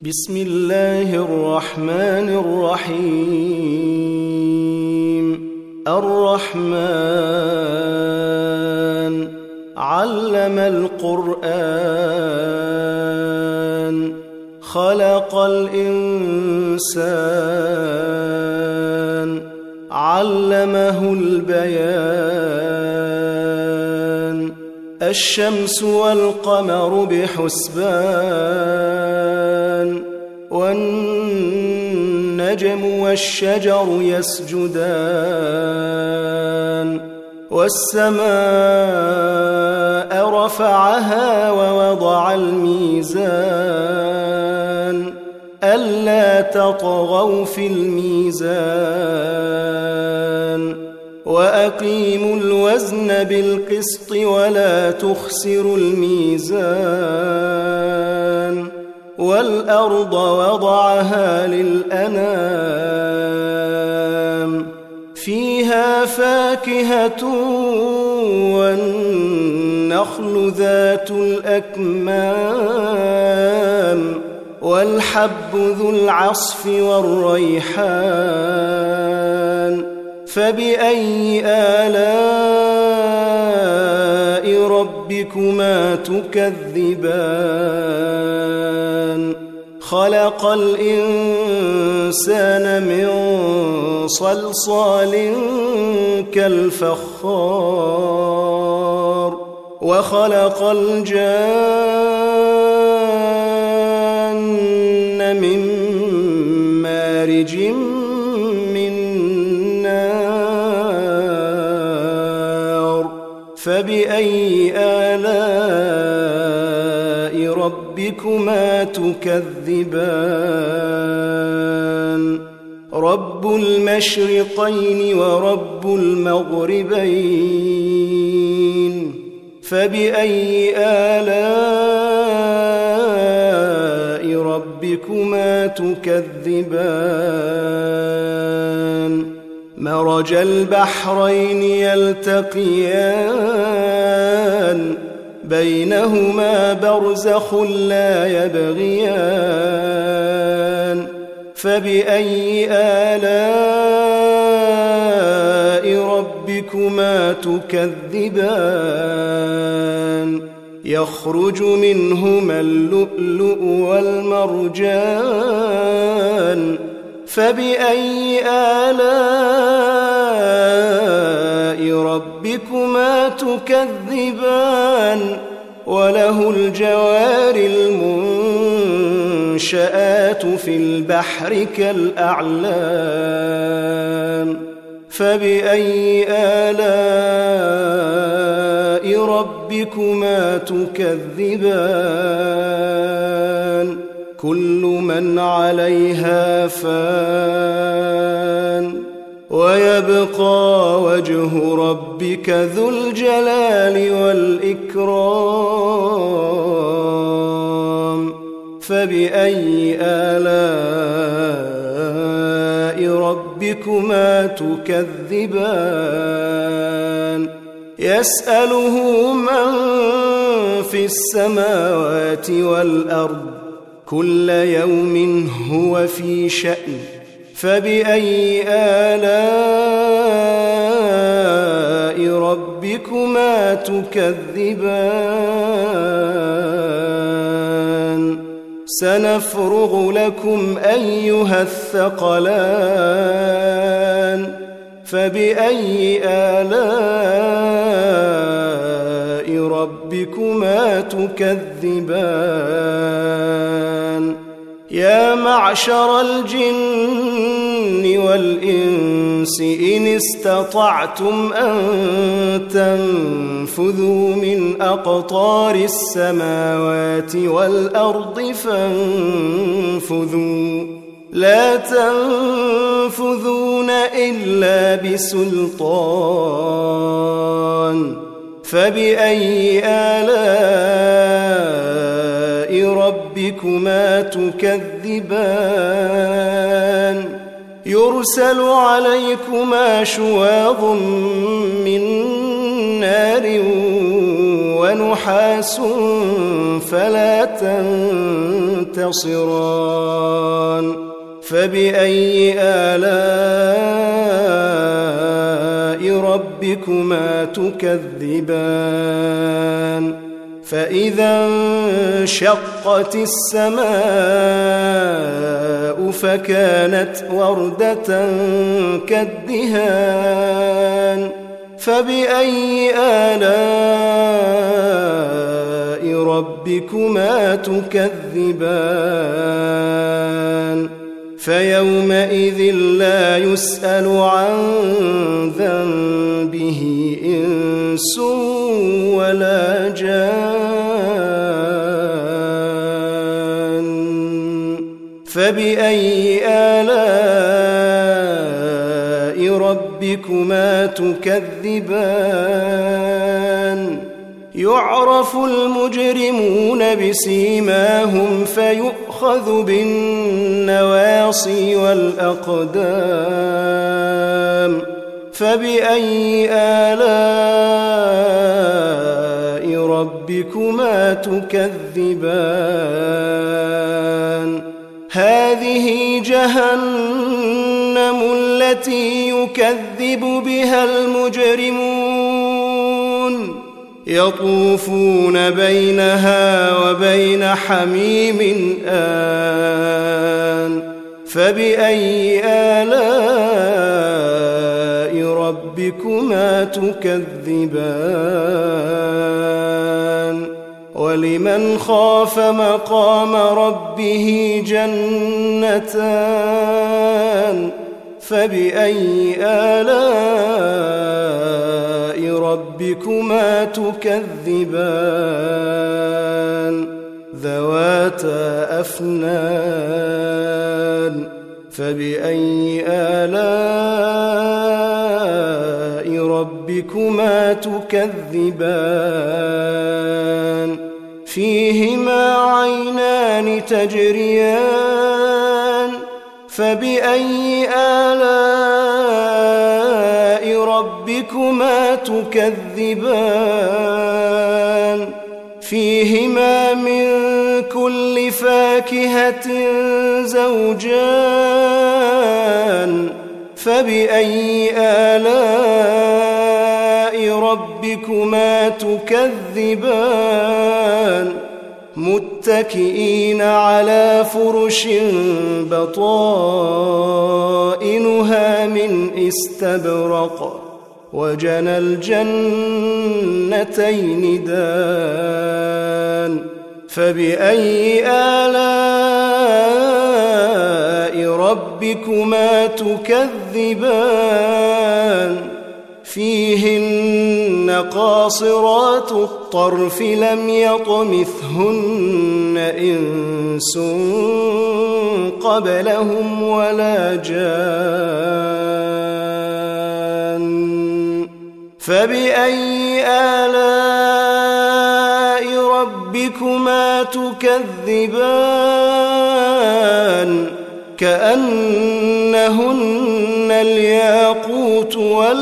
بسم الله الرحمن الرحيم الرحمن علم القرآن خلق الإنسان علمه البيان الشمس والقمر بحسبان والنجم والشجر يسجدان والسماء رفعها ووضع الميزان ألا تطغوا في الميزان وأقيموا الوزن بالقسط ولا تخسروا الميزان والأرض وضعها للأنام فيها فاكهة والنخل ذات الأكمام والحب ذو العصف والريحان فبأي آلاء ربكما تكذبان خلق الإنسان من صلصال كالفخار وخلق الجان من مارج من نار فبأي آلاء ربكما تكذبان رب المشرقين ورب المغربين فبأي آلاء ربكما تكذبان مرج البحرين يلتقيان بينهما برزخ لا يبغيان فبأي آلاء ربكما تكذبان يخرج منهما اللؤلؤ والمرجان فبأي آلاء ربكما تكذبان وله الجوار المنشآت في البحر كالأعلام فبأي آلاء ربكما تكذبان كل من عليها فان ويبقى وجه ربك ذو الجلال والإكرام فبأي آلاء ربكما تكذبان يسأله من في السماوات والأرض كل يوم هو في شأن فبأي آلاء ربكما تكذبان سنفرغ لكم أيها الثقلان فبأي آلاء ربكما تكذبان يا معشر الجن والإنس إن استطعتم أن تنفذوا من أقطار السماوات والأرض فانفذوا لا تنفذون إلا بسلطان فبأي آلاء ربكما تكذبان يرسل عليكما شواظ من نار ونحاس فلا تنتصران فبأي آلاء ربكما تكذبان فإذا انشقت السماء فكانت وردة كالدهان فبأي آلاء ربكما تكذبان فيومئذ لا يسأل عن ذنبه إنس ولا جان فبأي آلاء ربكما تكذبان يعرف المجرمون بسيماهم فيؤخذ بالنواصي والأقدام فبأي آلاء ربكما تكذبان هذه جهنم التي يكذب بها المجرمون يطوفون بينها وبين حميم آن فبأي آلاء ربكما تكذبان ولمن خاف مقام ربه جنتان فبأي آلاء ربكما تكذبان ذواتا أفنان فبأي آلاء ربكما تكذبان فيهما عينان تجريان فبأي آلاء ربكما تكذبان فيهما من كل فاكهة زوجان فبأي آلاء ربكما تكذبان متكئين على فرش بطائنها من استبرق وجنى الجنتين دان فبأي آلاء ربكما تكذبان فيهن قاصرات الطرف لم يطمثهن إنس قبلهم ولا جان فبأي آلاء ربكما تكذبان كأنهن الياقوت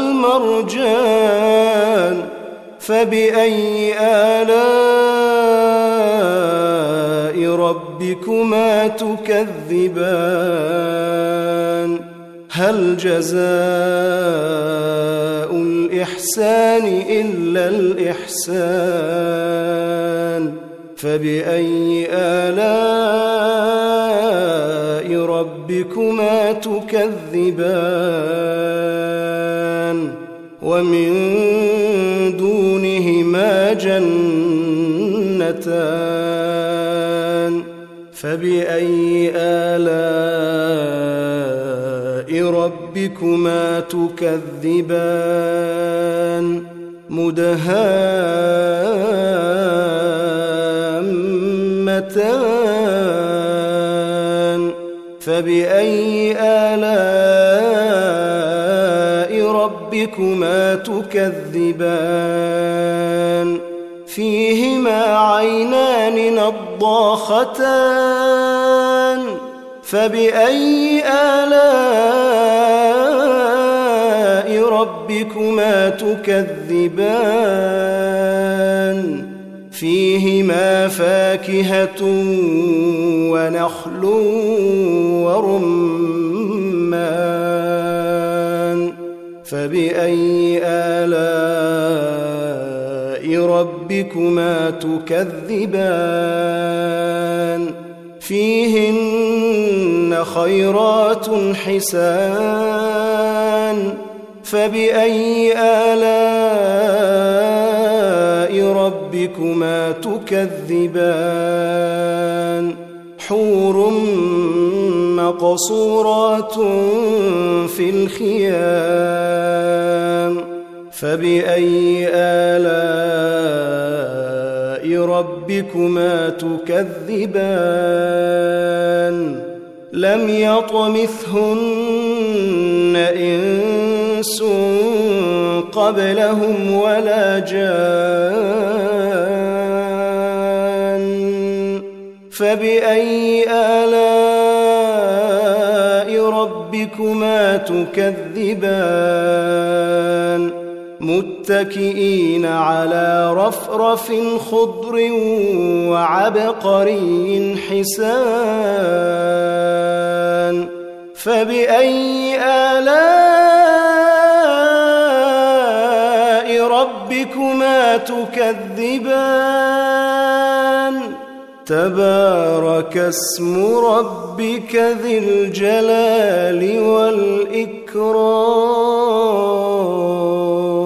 والمرجان فبأي آلاء ربكما تكذبان هل جزاء الإحسان إلا الإحسان فبأي آلاء ربكما تكذبان ومن دونهما جنتان فبأي آلاء ربكما تكذبان مدهامتان فبأي آلاء ربكما تكذبان فيهما عينان نضاختان فبأي آلاء ربكما تكذبان فيهما فاكهة ونخل ورمان فبأي آلاء ربكما تكذبان فيهن خيرات حسان فبأي آلاء ربكما تكذبان حور مقصورات في الخيام فبأي آلاء ربكما تكذبان لم يطمثهن إنس قبلهم ولا جان فبأي آلاء ربكما تكذبان متكئين على رفرف خضر وعبقري حسان فبأي آلاء ربكما تكذبان تبارك اسم ربك ذي الجلال والإكرام